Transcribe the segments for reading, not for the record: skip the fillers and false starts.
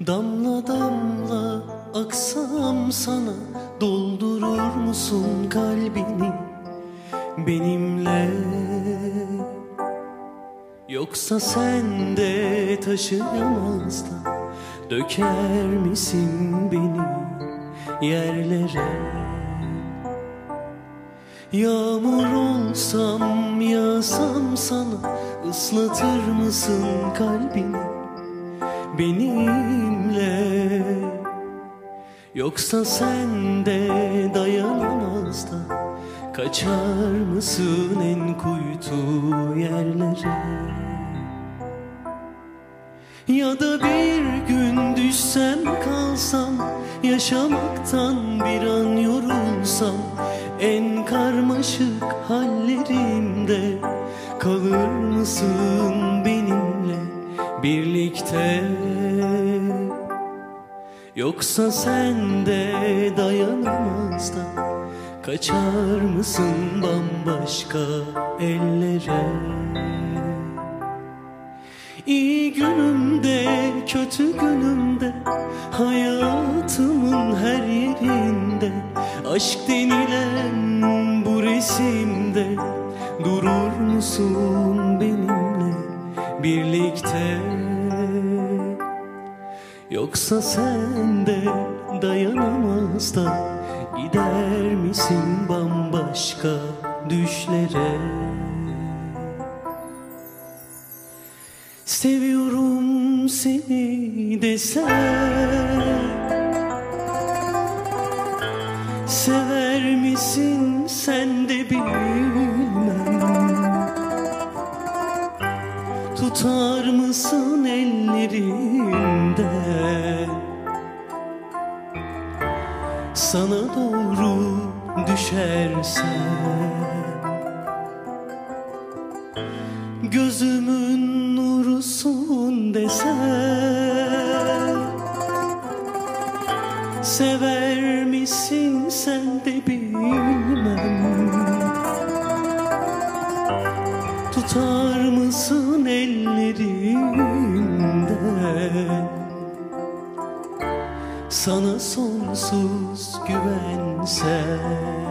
Damla damla aksam sana, doldurur musun kalbini benimle? Yoksa sen de taşıyamaz da döker misin beni yerlere? Yağmur olsam, yağsam sana, ıslatır mısın kalbini benimle? Yoksa sen de dayanamaz da kaçar mısın en kuytu yerlere? Ya da bir gün düşsem kalsam, yaşamaktan bir an yorulsam, en karmaşık hallerimde kalır mısın benimle birlikte? Yoksa sen de dayanamaz da kaçar mısın bambaşka ellere? İyi günümde, kötü günümde, hayatımın her yerinde, aşk denilen bu resimde durur musun benimle birlikte? Yoksa sen de dayanamaz da gider misin bambaşka düşlere? Seviyorum seni desem, sever misin sen de bilmem. Tutar mısın ellerimden, sana doğru düşersem? Gözümün nurusun desem, sever misin sen de bilmem. Tutar mısın ellerimden, sana sonsuz güvensem?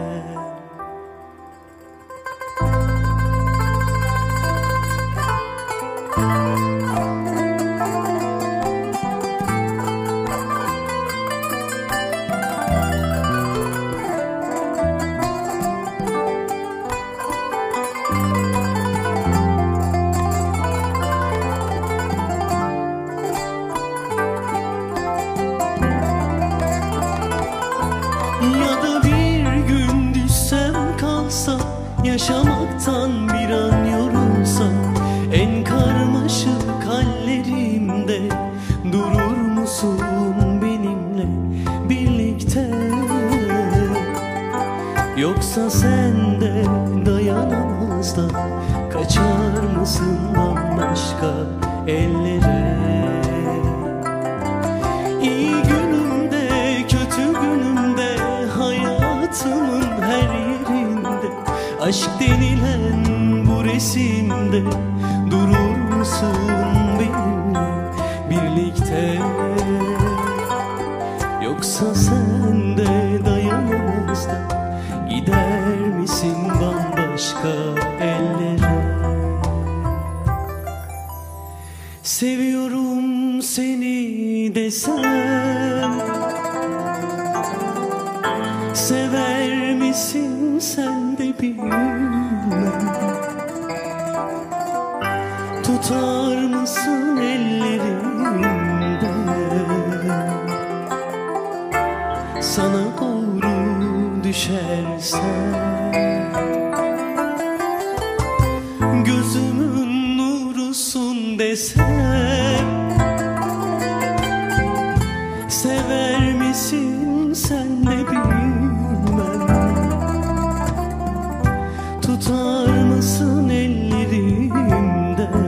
Yaşamaktan bir an yorulsam, en karmaşık hallerimde durur musun benimle birlikte? Yoksa sen de dayanamaz da kaçar mısın bambaşka ellere? İyi günümde, kötü günümde, hayatımın her yerinde, aşk denilen bu resimde durur musun benimle birlikte? Yoksa sen de dayanamaz da gider misin bambaşka ellere? Seviyorum seni desem, sever misin sen de bilmem. Tutar mısın ellerimden, sana doğru düşersem? Gözümün nurusun desem, sever misin sen de bilmem. Tutar mısın ellerimden,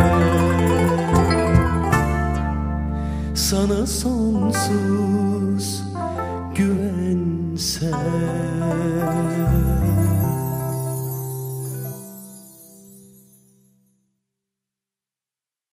sana sonsuz güvensem?